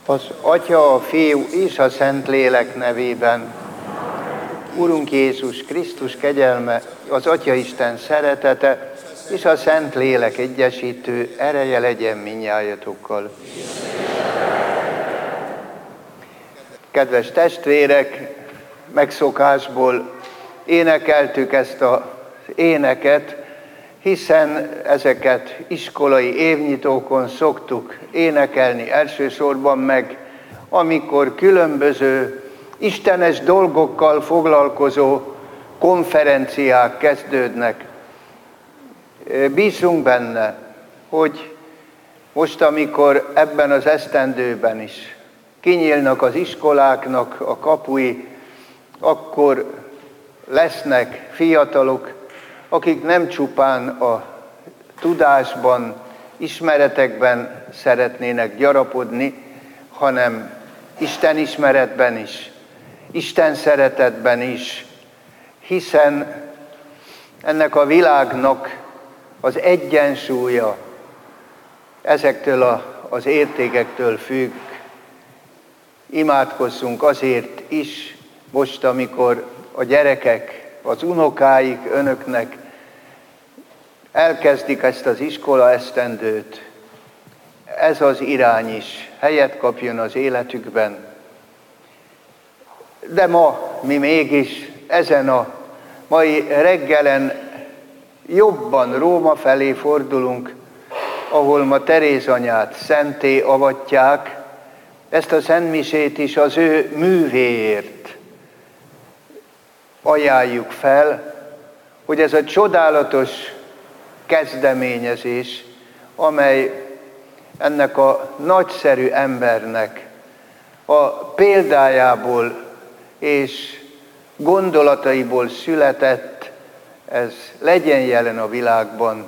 Az Atya, a Fiú és a Szentlélek nevében. Urunk Jézus Krisztus kegyelme, az Atyaisten szeretete és a Szentlélek egyesítő ereje legyen minnyájatokkal. Kedves testvérek, megszokásból énekeltük ezt az éneket, hiszen ezeket iskolai évnyitókon szoktuk énekelni elsősorban meg, amikor különböző istenes dolgokkal foglalkozó konferenciák kezdődnek. Bízunk benne, hogy most, amikor ebben az esztendőben is kinyílnak az iskoláknak a kapui, akkor lesznek fiatalok, akik nem csupán a tudásban, ismeretekben szeretnének gyarapodni, hanem Isten ismeretben is, Isten szeretetben is, hiszen ennek a világnak az egyensúlya ezektől az értékektől függ. Imádkozzunk azért is most, amikor a gyerekek, az unokáik önöknek elkezdik ezt az iskola esztendőt. Ez az irány is helyet kapjon az életükben. De ma mi mégis ezen a mai reggelen jobban Róma felé fordulunk, ahol ma Teréz anyát szentté avatják, ezt a szentmisét is az ő művéért ajánljuk fel, hogy ez a csodálatos kezdeményezés, amely ennek a nagyszerű embernek a példájából és gondolataiból született, ez legyen jelen a világban,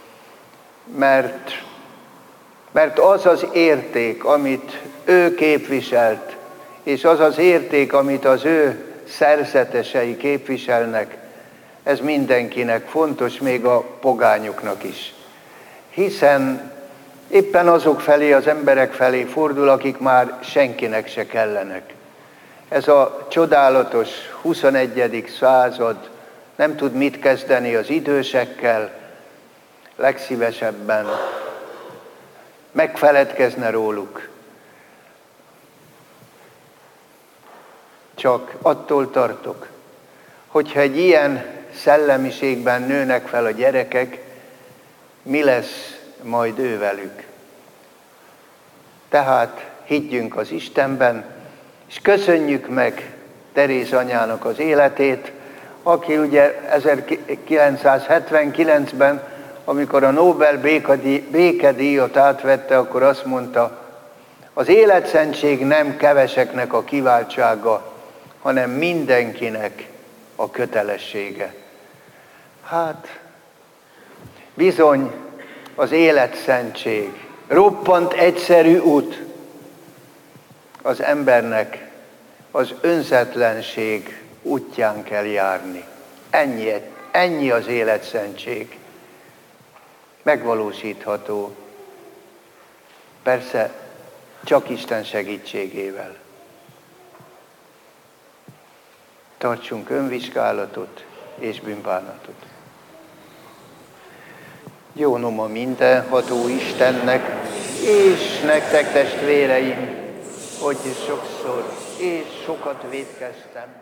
mert az az érték, amit ő képviselt, és az az érték, amit az ő szerzetesei képviselnek, ez mindenkinek fontos, még a pogányoknak is. Hiszen éppen azok felé, az emberek felé fordul, akik már senkinek se kellenek. Ez a csodálatos 21. század nem tud mit kezdeni az idősekkel, legszívesebben megfeledkezne róluk. Csak attól tartok, hogyha egy ilyen szellemiségben nőnek fel a gyerekek, mi lesz majd ővelük. Tehát higgyünk az Istenben, és köszönjük meg Teréz anyának az életét, aki ugye 1979-ben, amikor a Nobel békedíjat átvette, akkor azt mondta, az életszentség nem keveseknek a kiváltsága, hanem mindenkinek a kötelessége. Hát, bizony az életszentség, roppant egyszerű út az embernek az önzetlenség útján kell járni. Ennyi az életszentség. Megvalósítható. Persze csak Isten segítségével. Tartsunk önvizsgálatot és bűnbánatot. Jó noma mindenható Istennek, és nektek testvéreim, hogy sokszor és sokat vétkeztem.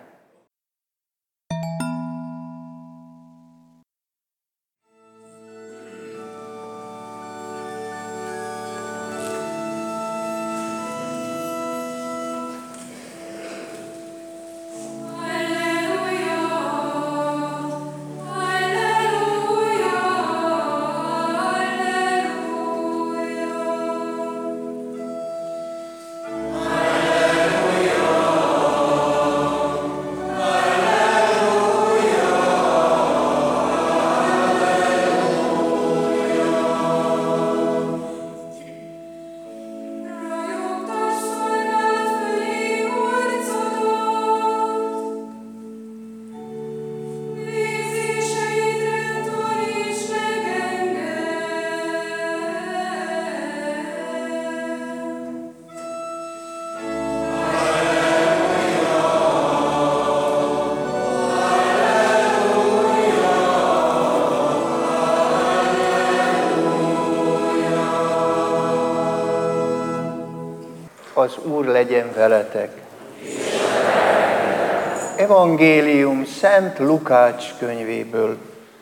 Az Úr legyen veletek. Evangélium Szent Lukács könyvéből.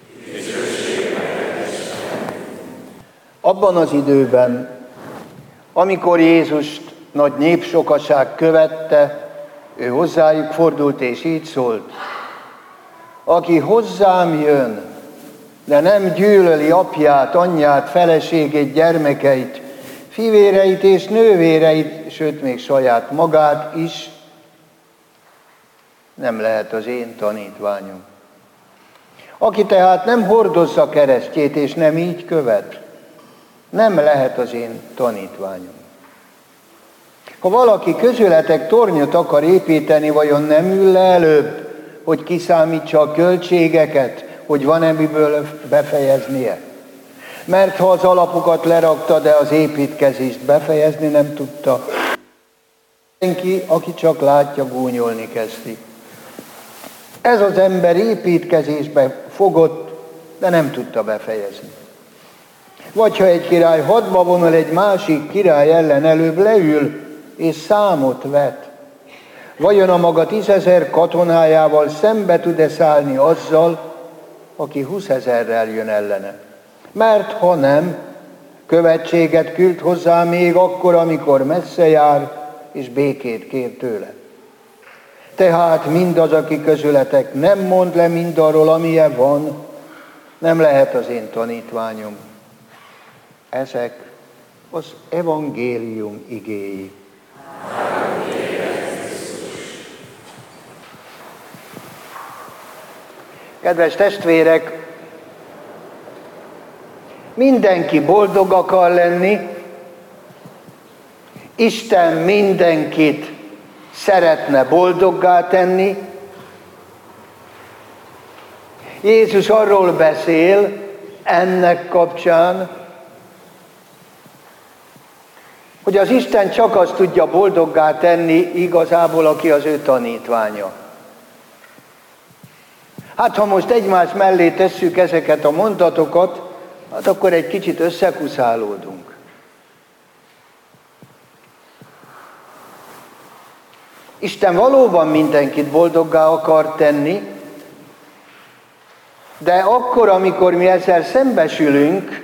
Abban az időben, amikor Jézust nagy népsokaság követte, ő hozzájuk fordult és így szólt: aki hozzám jön, de nem gyűlöli apját, anyját, feleségét, gyermekeit, fivéreit és nővéreit, sőt még saját magát is, nem lehet az én tanítványom. Aki tehát nem hordozza keresztjét és nem így követ, nem lehet az én tanítványom. Ha valaki közületek tornyot akar építeni, vajon nem ül le előbb, hogy kiszámítsa a költségeket, hogy van-e miből befejeznie? Mert ha az alapokat lerakta, de az építkezést befejezni nem tudta, senki, aki csak látja, gúnyolni kezdi. Ez az ember építkezésbe fogott, de nem tudta befejezni. Vagy ha egy király hadba vonul egy másik király ellen, előbb leül és számot vet. Vajon a maga 10 000 katonájával szembe tud-e szállni azzal, aki 20 000-rel jön ellene? Mert ha nem, követséget küld hozzá még akkor, amikor messze jár, és békét kér tőle. Tehát mindaz, aki közületek nem mond le mindarról, amilyen van, nem lehet az én tanítványom. Ezek az evangélium igéi. Kedves testvérek, mindenki boldog akar lenni, Isten mindenkit szeretne boldoggá tenni. Jézus arról beszél ennek kapcsán, hogy az Isten csak azt tudja boldoggá tenni igazából, aki az ő tanítványa. Hát ha most egymás mellé tesszük ezeket a mondatokat, hát akkor egy kicsit összekuszálódunk. Isten valóban mindenkit boldoggá akar tenni, de akkor, amikor mi ezzel szembesülünk,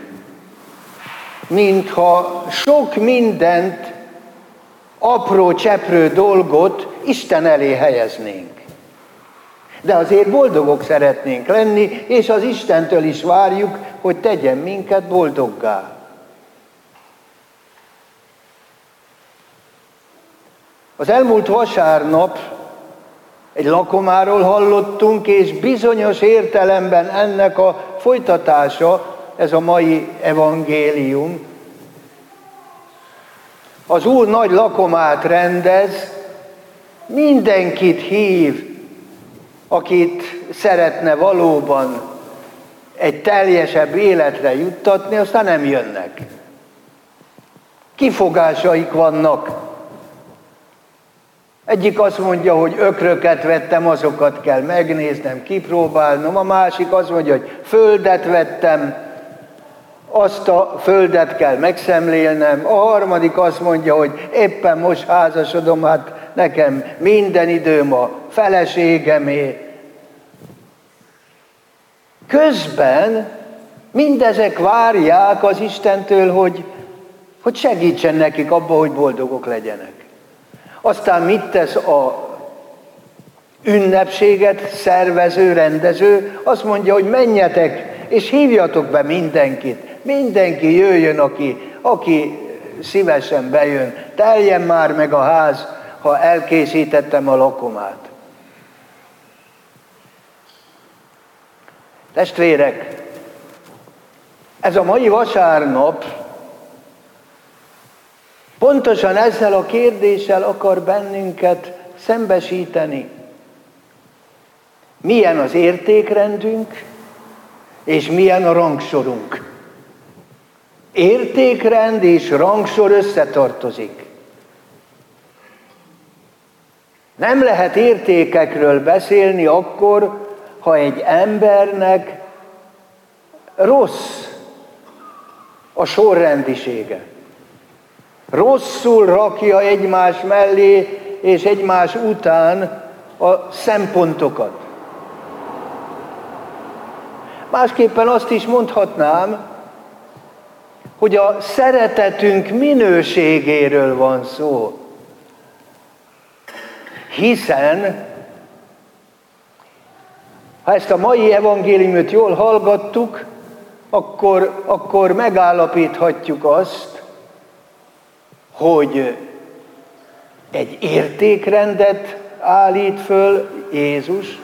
mintha sok mindent, apró, cseprő dolgot Isten elé helyeznénk. De azért boldogok szeretnénk lenni, és az Istentől is várjuk, hogy tegyen minket boldoggá. Az elmúlt vasárnap egy lakomáról hallottunk, és bizonyos értelemben ennek a folytatása, ez a mai evangélium. Az Úr nagy lakomát rendez, mindenkit hív, akit szeretne valóban egy teljesebb életre juttatni, aztán nem jönnek. Kifogásaik vannak. Egyik azt mondja, hogy ökröket vettem, azokat kell megnéznem, kipróbálnom. A másik azt mondja, hogy földet vettem, azt a földet kell megszemlélnem. A harmadik azt mondja, hogy éppen most házasodom, hát nekem minden időm a feleségemé. Közben mindezek várják az Istentől, hogy segítsen nekik abba, hogy boldogok legyenek. Aztán mit tesz a ünnepséget szervező, rendező? Azt mondja, hogy menjetek, és hívjatok be mindenkit. Mindenki jöjjön, aki szívesen bejön. Teljen már meg a ház, ha elkészítettem a lakomát. Testvérek, ez a mai vasárnap pontosan ezzel a kérdéssel akar bennünket szembesíteni. Milyen az értékrendünk, és milyen a rangsorunk. Értékrend és rangsor összetartozik. Nem lehet értékekről beszélni akkor, ha egy embernek rossz a sorrendisége. rosszul rakja egymás mellé és egymás után a szempontokat. Másképpen azt is mondhatnám, hogy a szeretetünk minőségéről van szó. Hiszen, ha ezt a mai evangéliumot jól hallgattuk, akkor megállapíthatjuk azt, hogy egy értékrendet állít föl Jézus,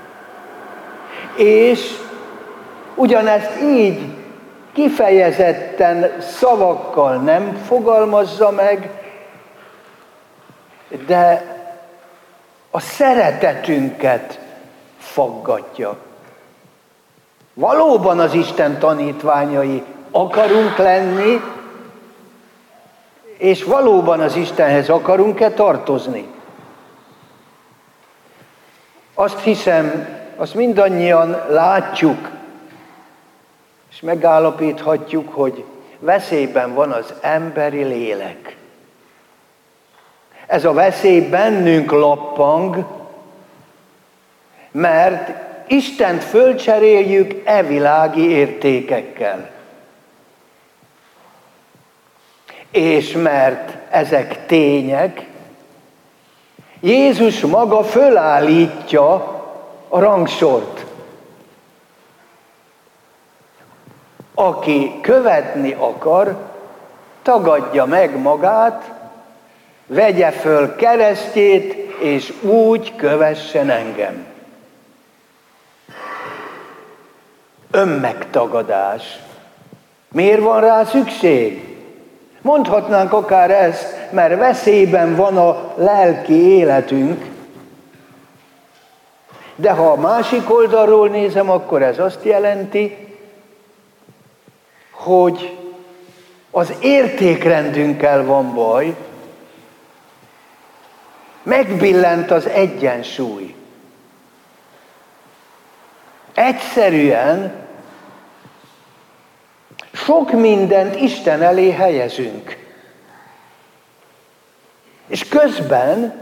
és ugyanezt így kifejezetten szavakkal nem fogalmazza meg, de a szeretetünket faggatja. Valóban az Isten tanítványai akarunk lenni, és valóban az Istenhez akarunk-e tartozni. Azt hiszem, azt mindannyian látjuk, és megállapíthatjuk, hogy veszélyben van az emberi lélek. Ez a veszély bennünk lappang, mert Istent fölcseréljük e világi értékekkel. És mert ezek tények, Jézus maga fölállítja a rangsort. Aki követni akar, tagadja meg magát, vegye föl keresztjét, és úgy kövessen engem. Önmegtagadás. Miért van rá szükség? Mondhatnánk akár ezt, mert veszélyben van a lelki életünk, de ha a másik oldalról nézem, akkor ez azt jelenti, hogy az értékrendünkkel van baj, megbillent az egyensúly. Egyszerűen sok mindent Isten elé helyezünk. És közben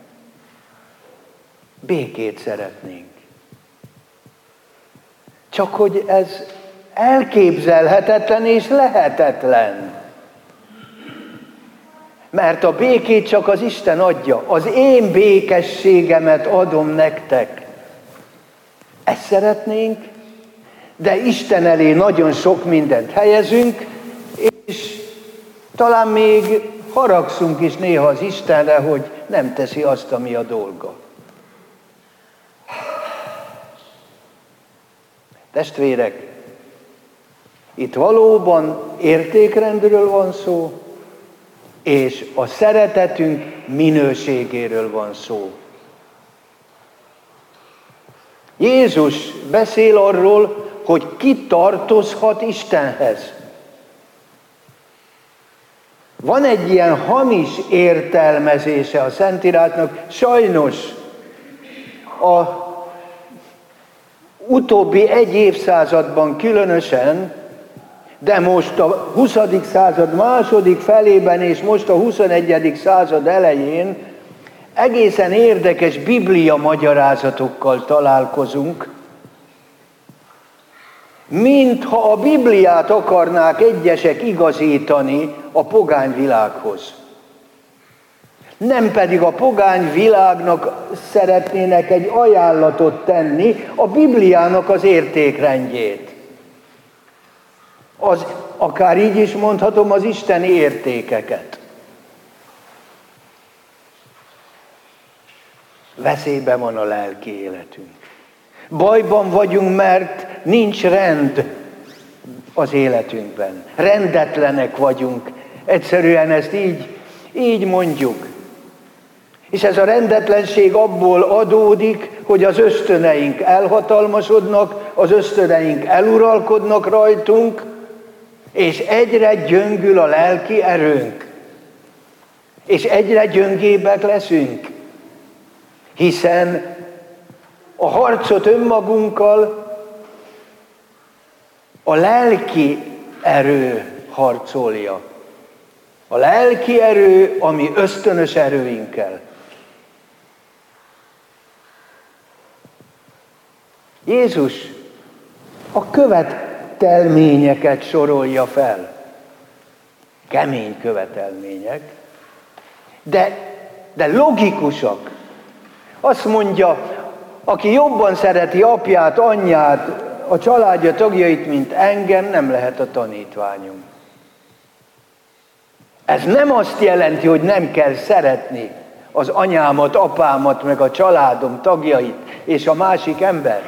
békét szeretnénk. Csak hogy ez elképzelhetetlen és lehetetlen. Mert a békét csak az Isten adja. Az én békességemet adom nektek. Ezt szeretnénk, de Isten elé nagyon sok mindent helyezünk, és talán még haragszunk is néha az Istenre, hogy nem teszi azt, ami a dolga. Testvérek, itt valóban értékrendről van szó, és a szeretetünk minőségéről van szó. Jézus beszél arról, hogy ki tartozhat Istenhez. Van egy ilyen hamis értelmezése a Szentírásnak, sajnos a utóbbi egy évszázadban különösen, de most a 20. század második felében és most a 21. század elején egészen érdekes biblia magyarázatokkal találkozunk, mintha a Bibliát akarnák egyesek igazítani a pogány világhoz. Nem pedig a pogány világnak szeretnének egy ajánlatot tenni, a Bibliának az értékrendjét. Akár így is mondhatom, az isteni értékeket. Veszélyben van a lelki életünk. Bajban vagyunk, mert nincs rend az életünkben. Rendetlenek vagyunk. Egyszerűen ezt így mondjuk. És ez a rendetlenség abból adódik, hogy az ösztöneink elhatalmasodnak, az ösztöneink eluralkodnak rajtunk, és egyre gyöngül a lelki erőnk. És egyre gyöngébbek leszünk. Hiszen a harcot önmagunkkal a lelki erő harcolja. A lelki erő, ami ösztönös erőinkkel. Jézus a követelményeket sorolja fel. Kemény követelmények, de logikusak. Azt mondja, aki jobban szereti apját, anyját, a családja tagjait, mint engem, nem lehet a tanítványom. Ez nem azt jelenti, hogy nem kell szeretni az anyámat, apámat, meg a családom tagjait, és a másik ember.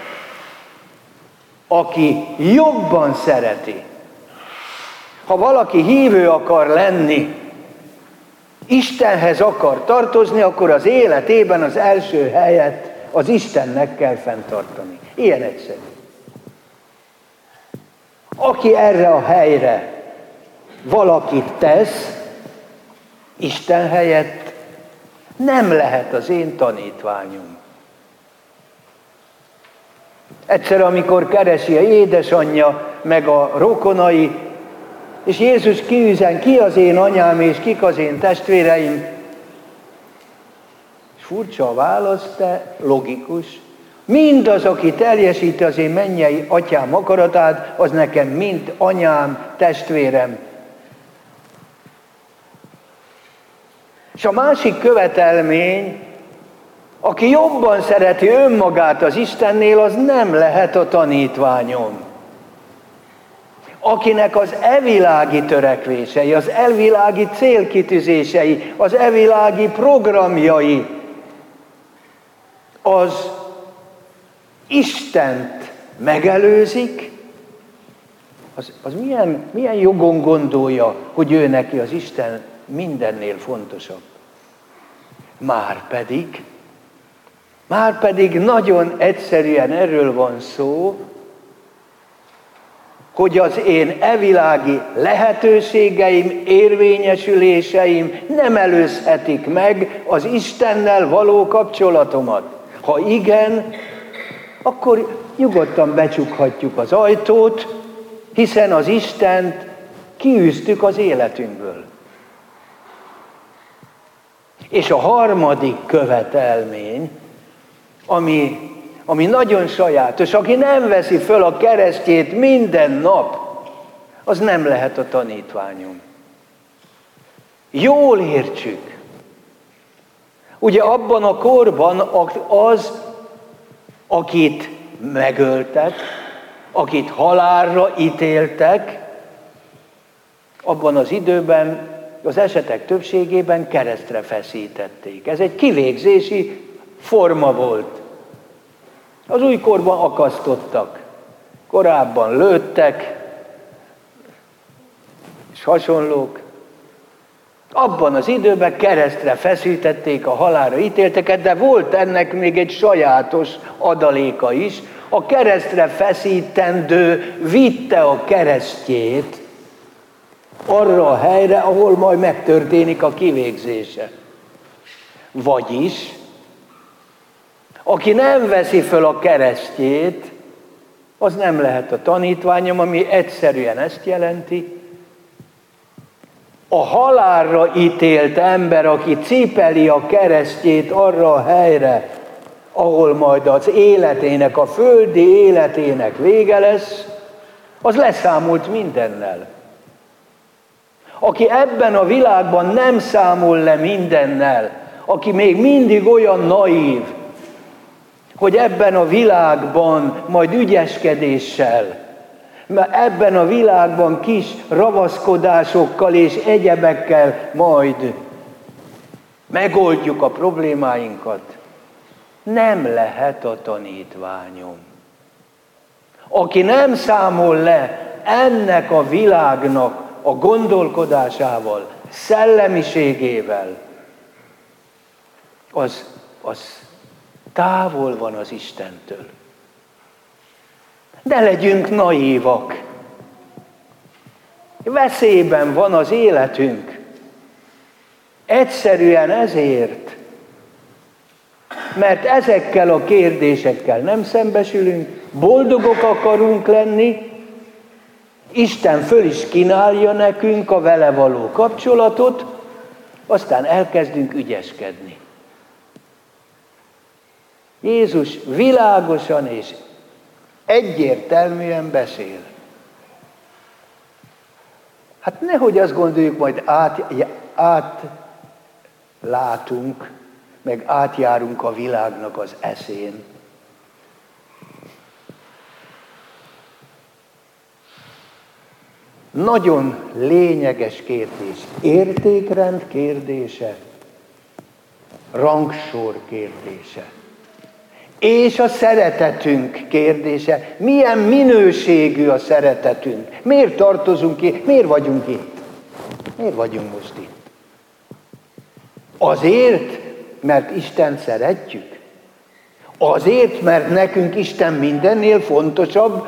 Aki jobban szereti. Ha valaki hívő akar lenni, Istenhez akar tartozni, akkor az életében az első helyet az Istennek kell fenntartani. Ilyen egyszerű. Aki erre a helyre valakit tesz, Isten helyett, nem lehet az én tanítványom. Egyszer, amikor keresi a édesanyja, meg a rokonai, és Jézus kiüzen, ki az én anyám, és kik az én testvéreim. És furcsa a válasz, de logikus. Mindaz, aki teljesíti az én mennyei atyám akaratát, az nekem mind anyám, testvérem. És a másik követelmény, aki jobban szereti önmagát az Istennél, az nem lehet a tanítványom. Akinek az evilági törekvései, az elvilági célkitűzései, az evilági programjai, az Istent megelőzik, az milyen jogon gondolja, hogy ő neki az Isten mindennél fontosabb. Márpedig nagyon egyszerűen erről van szó, hogy az én evilági lehetőségeim, érvényesüléseim nem előzhetik meg az Istennel való kapcsolatomat. Ha igen, akkor nyugodtan becsukhatjuk az ajtót, hiszen az Istent kiűztük az életünkből. És a harmadik követelmény, ami nagyon sajátos, aki nem veszi föl a keresztjét minden nap, az nem lehet a tanítványom. Jól értsük. Ugye abban a korban az, akit megöltek, akit halálra ítéltek, abban az időben, az esetek többségében keresztre feszítették. Ez egy kivégzési forma volt. Az újkorban akasztottak, korábban lőttek, és hasonlók. Abban az időben keresztre feszítették a halálra ítélteket, de volt ennek még egy sajátos adaléka is. A keresztre feszítendő vitte a keresztjét arra a helyre, ahol majd megtörténik a kivégzése. Vagyis, aki nem veszi föl a keresztjét, az nem lehet a tanítványom, ami egyszerűen ezt jelenti. A halálra ítélt ember, aki cipeli a keresztjét arra a helyre, ahol majd az életének, a földi életének vége lesz, az leszámolt mindennel. Aki ebben a világban nem számol le mindennel, aki még mindig olyan naív, hogy ebben a világban majd ügyeskedéssel, mert ebben a világban kis ravaszkodásokkal és egyebekkel majd megoldjuk a problémáinkat, nem lehet a tanítványom. Aki nem számol le ennek a világnak a gondolkodásával, szellemiségével, az távol van az Istentől. Ne legyünk naívak. Veszélyben van az életünk. Egyszerűen ezért, mert ezekkel a kérdésekkel nem szembesülünk, boldogok akarunk lenni, Isten föl is kínálja nekünk a vele való kapcsolatot, aztán elkezdünk ügyeskedni. Jézus világosan és egyértelműen beszél. Hát nehogy azt gondoljuk, majd átlátunk, meg átjárunk a világnak az eszén. Nagyon lényeges kérdés. Értékrend kérdése, rangsor kérdése. És a szeretetünk kérdése. Milyen minőségű a szeretetünk? Miért tartozunk itt? Miért vagyunk itt? Miért vagyunk most itt? Azért, mert Istent szeretjük? Azért, mert nekünk Isten mindennél fontosabb,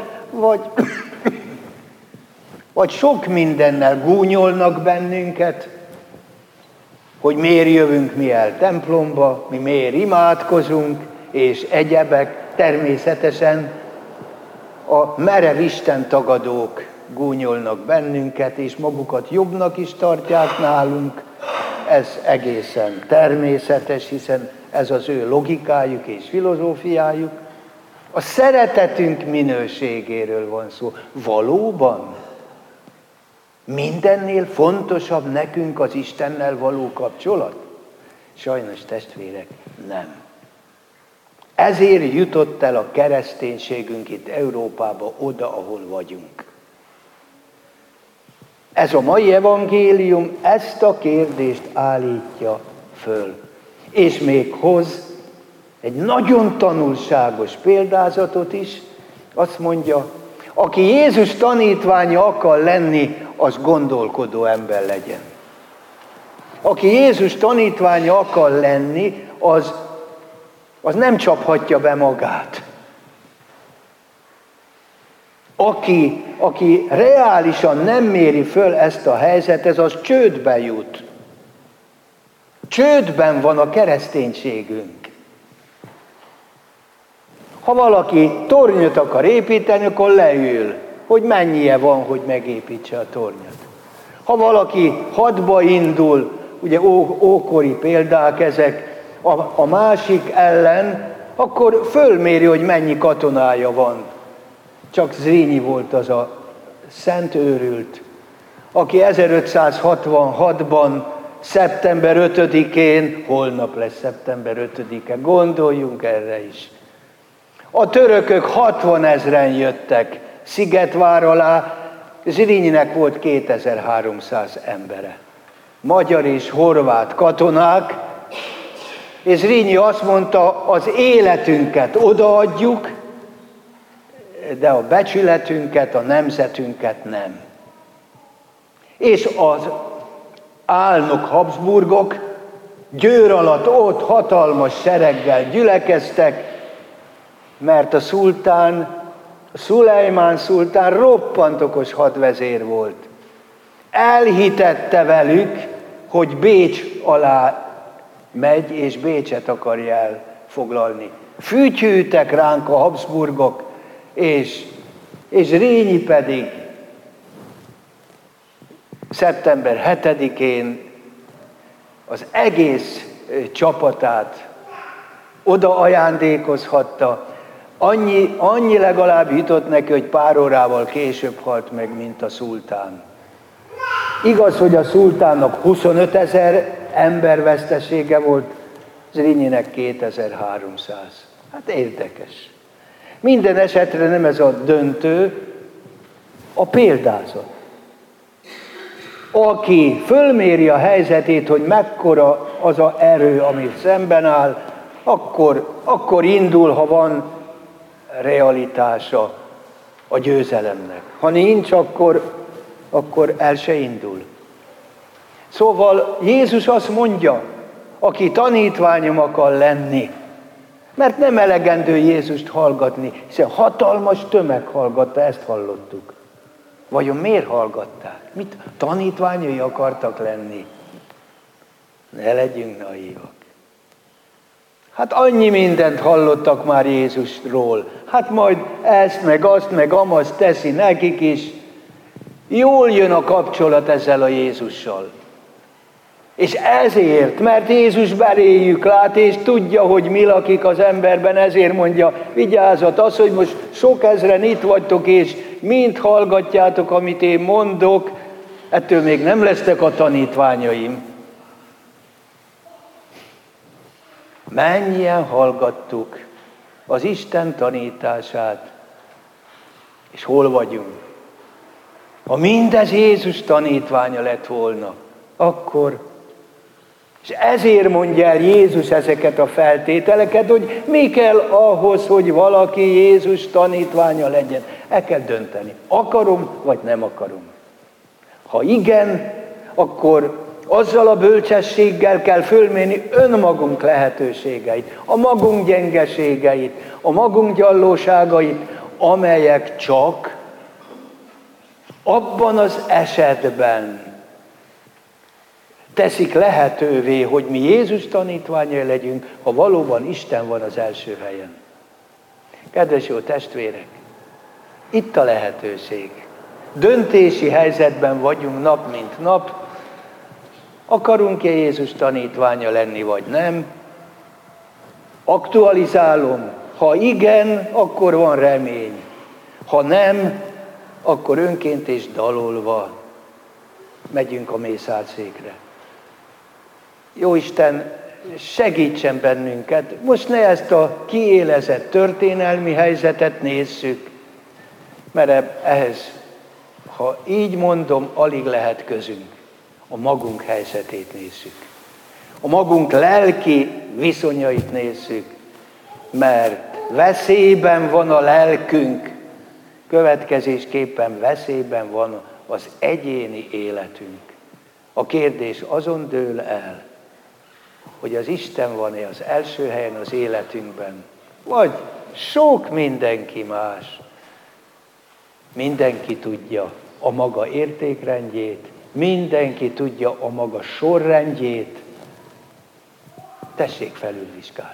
vagy sok mindennel gúnyolnak bennünket, hogy miért jövünk mi el templomba, mi miért imádkozunk, és egyebek. Természetesen a merev Isten tagadók gúnyolnak bennünket, és magukat jobbnak is tartják nálunk. Ez egészen természetes, hiszen ez az ő logikájuk és filozófiájuk. A szeretetünk minőségéről van szó. Valóban mindennél fontosabb nekünk az Istennel való kapcsolat? Sajnos, testvérek, nem. Ezért jutott el a kereszténységünk itt Európába oda, ahol vagyunk. Ez a mai evangélium ezt a kérdést állítja föl. És még hoz egy nagyon tanulságos példázatot is. Azt mondja, aki Jézus tanítványa akar lenni, az gondolkodó ember legyen. Aki Jézus tanítványa akar lenni, az nem csaphatja be magát. Aki reálisan nem méri föl ezt a helyzetet, az csődbe jut. Csődben van a kereszténységünk. Ha valaki tornyot akar építeni, akkor leül, hogy mennyie van, hogy megépítse a tornyot. Ha valaki hadba indul, ugye ókori példák ezek, a másik ellen, akkor fölméri, hogy mennyi katonája van. Csak Zrínyi volt az a szent őrült, aki 1566-ban, szeptember 5-én, holnap lesz szeptember 5-e, gondoljunk erre is. A törökök 60 000 jöttek Szigetvár alá, Zrínyinek volt 2300 embere. Magyar és horvát katonák, és Zrínyi azt mondta, az életünket odaadjuk, de a becsületünket, a nemzetünket nem. És az álnok Habsburgok Győr alatt ott hatalmas sereggel gyülekeztek, mert a szultán, Szulejmán szultán roppant okos hadvezér volt. Elhitette velük, hogy Bécs alá megy, és Bécset akarja elfoglalni. Fütyültek ránk a Habsburgok, és Zrínyi pedig szeptember 7-én az egész csapatát oda ajándékozhatta. Annyi legalább jutott neki, hogy pár órával később halt meg, mint a szultán. Igaz, hogy a szultánnak 25 000 ember vesztesége volt, Zrínyinek 2300. Hát érdekes. Minden esetre nem ez a döntő, a példázat. Aki fölméri a helyzetét, hogy mekkora az az erő, amit szemben áll, akkor indul, ha van realitása a győzelemnek. Ha nincs, akkor el se indul. Szóval Jézus azt mondja, aki tanítványom akar lenni, mert nem elegendő Jézust hallgatni, hiszen hatalmas tömeg hallgatta, ezt hallottuk. Vajon miért hallgatták? Mit tanítványai akartak lenni? Ne legyünk naívak. Hát annyi mindent hallottak már Jézusról. Hát majd ezt, meg azt, meg amazt teszi nekik is. Jól jön a kapcsolat ezzel a Jézussal. És ezért, mert Jézus beléjük lát, és tudja, hogy mi lakik az emberben, ezért mondja, vigyázzat, az, hogy most sok ezren itt vagytok, és mind hallgatjátok, amit én mondok, ettől még nem lesztek a tanítványaim. Mennyien hallgattuk az Isten tanítását, és hol vagyunk? Ha mindez Jézus tanítványa lett volna, akkor, és ezért mondja el Jézus ezeket a feltételeket, hogy mi kell ahhoz, hogy valaki Jézus tanítványa legyen. El kell dönteni, akarom, vagy nem akarom. Ha igen, akkor azzal a bölcsességgel kell fölmérni önmagunk lehetőségeit, a magunk gyengeségeit, a magunk gyallóságait, amelyek csak abban az esetben teszik lehetővé, hogy mi Jézus tanítványai legyünk, ha valóban Isten van az első helyen. Kedves jó testvérek, itt a lehetőség. Döntési helyzetben vagyunk nap mint nap. Akarunk-e Jézus tanítványa lenni, vagy nem? Aktualizálom. Ha igen, akkor van remény. Ha nem, akkor önként és dalolva megyünk a mészárszékre. Jóisten, segítsen bennünket. Most ne ezt a kiélezett történelmi helyzetet nézzük, mert ehhez, ha így mondom, alig lehet közünk. A magunk helyzetét nézzük. A magunk lelki viszonyait nézzük, mert veszélyben van a lelkünk, következésképpen veszélyben van az egyéni életünk. A kérdés azon dől el, hogy az Isten van-e az első helyen az életünkben, vagy sok mindenki más. Mindenki tudja a maga értékrendjét, mindenki tudja a maga sorrendjét. Tessék felülvizsgálni.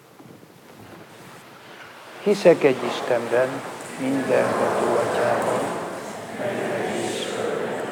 Hiszek egy Istenben, mindenható Atyában, mennyben és földön.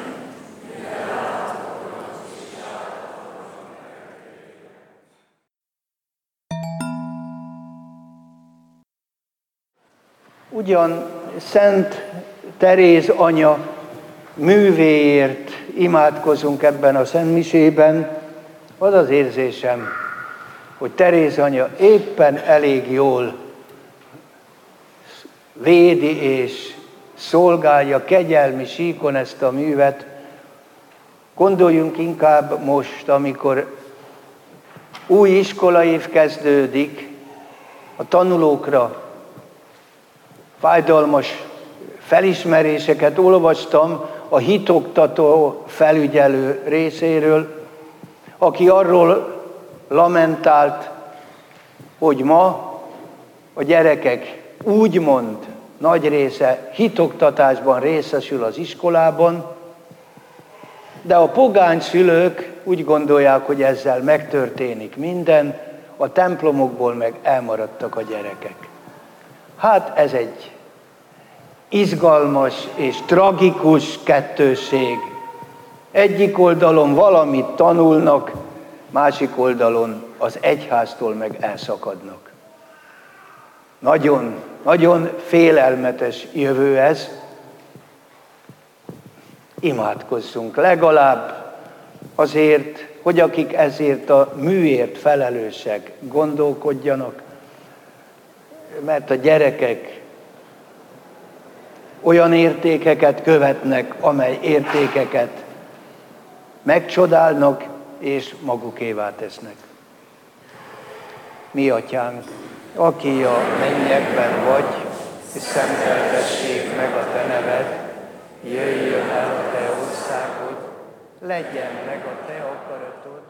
Ugyan Szent Teréz anya művéért imádkozunk ebben a szentmisében, az az érzésem, hogy Teréz anya éppen elég jól védi és szolgálja kegyelmi síkon ezt a művet. Gondoljunk inkább most, amikor új iskolaév kezdődik, a tanulókra fájdalmas felismeréseket olvastam a hitoktató felügyelő részéről, aki arról lamentált, hogy ma a gyerekek úgymond nagy része hitoktatásban részesül az iskolában, de a pogány szülők úgy gondolják, hogy ezzel megtörténik minden, a templomokból meg elmaradtak a gyerekek. Hát ez egy izgalmas és tragikus kettősség. Egyik oldalon valamit tanulnak, másik oldalon az egyháztól meg elszakadnak. Nagyon, nagyon félelmetes jövő ez. Imádkozzunk legalább azért, hogy akik ezért a műért felelősek gondolkodjanak, mert a gyerekek olyan értékeket követnek, amely értékeket megcsodálnak és magukévá tesznek. Mi Atyánk, aki a mennyekben vagy, és szenteltessék meg a Te neved, jöjjön el a Te országod, legyen meg a Te akaratod.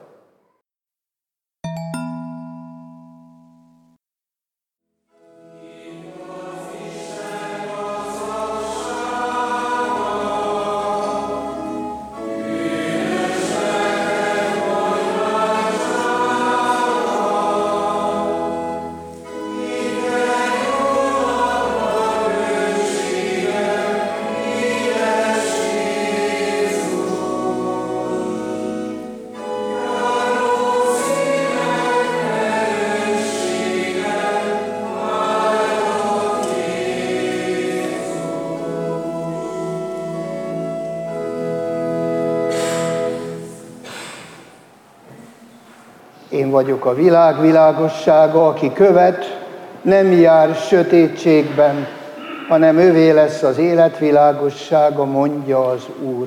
Amen. Én vagyok a világ világossága, aki követ, nem jár sötétségben, hanem övé lesz az élet világossága, mondja az Úr.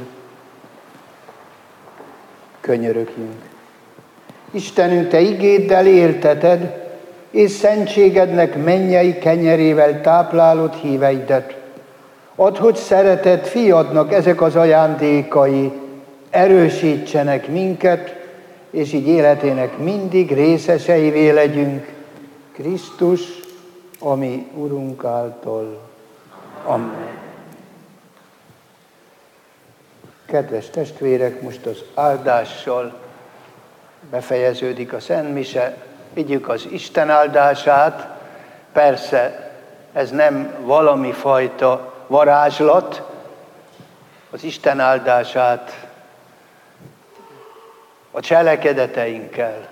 Könyörögjünk. Istenünk, Te igéddel élteted, és szentségednek mennyei kenyerével táplálod híveidet. Add, hogy szeretett fiadnak ezek az ajándékai erősítsenek minket, és így életének mindig részeseivé legyünk Krisztus, a mi Urunk által. Amen. Kedves testvérek, most az áldással befejeződik a szentmise. Vigyük az Isten áldását. Persze ez nem valami fajta varázslat, az Isten áldását a cselekedeteinkkel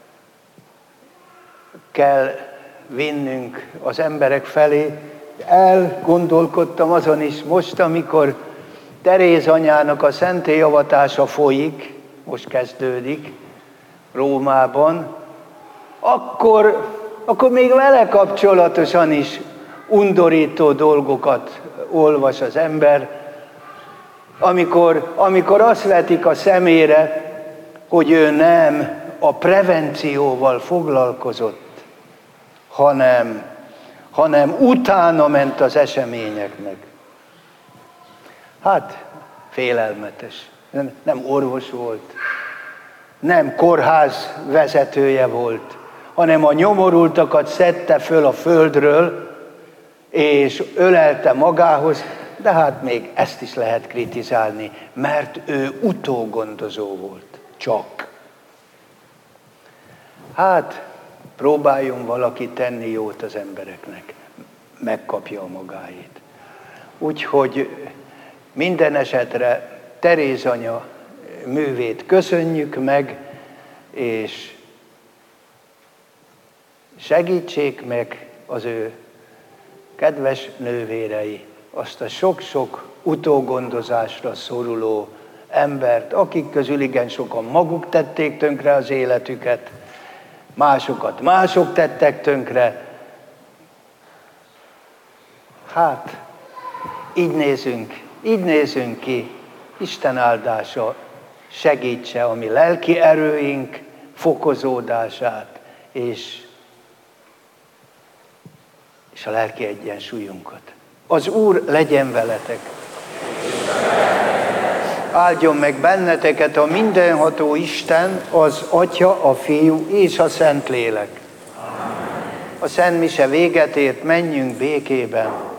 kell vinnünk az emberek felé. Elgondolkodtam azon is most, amikor Teréz anyának a szentélyavatása folyik, most kezdődik Rómában, akkor még vele kapcsolatosan is undorító dolgokat olvas az ember, amikor azt vetik a szemére, hogy ő nem a prevencióval foglalkozott, hanem utána ment az eseményeknek. Hát, félelmetes. Nem orvos volt, nem kórház vezetője volt, hanem a nyomorultakat szedte föl a földről, és ölelte magához, de hát még ezt is lehet kritizálni, mert ő utógondozó volt. Csak. Hát, próbáljon valaki tenni jót az embereknek, megkapja a magáét. Úgyhogy minden esetre Teréz anya művét köszönjük meg, és segítsék meg az ő kedves nővérei azt a sok-sok utógondozásra szoruló embert, akik közül igen sokan maguk tették tönkre az életüket, másokat mások tettek tönkre. Hát, így nézünk ki, Isten áldása segítse a mi lelki erőink fokozódását, és a lelki egyensúlyunkat. Az Úr legyen veletek! Áldjon meg benneteket a mindenható Isten, az Atya, a Fiú és a Szentlélek. A szentmise véget ért, menjünk békében.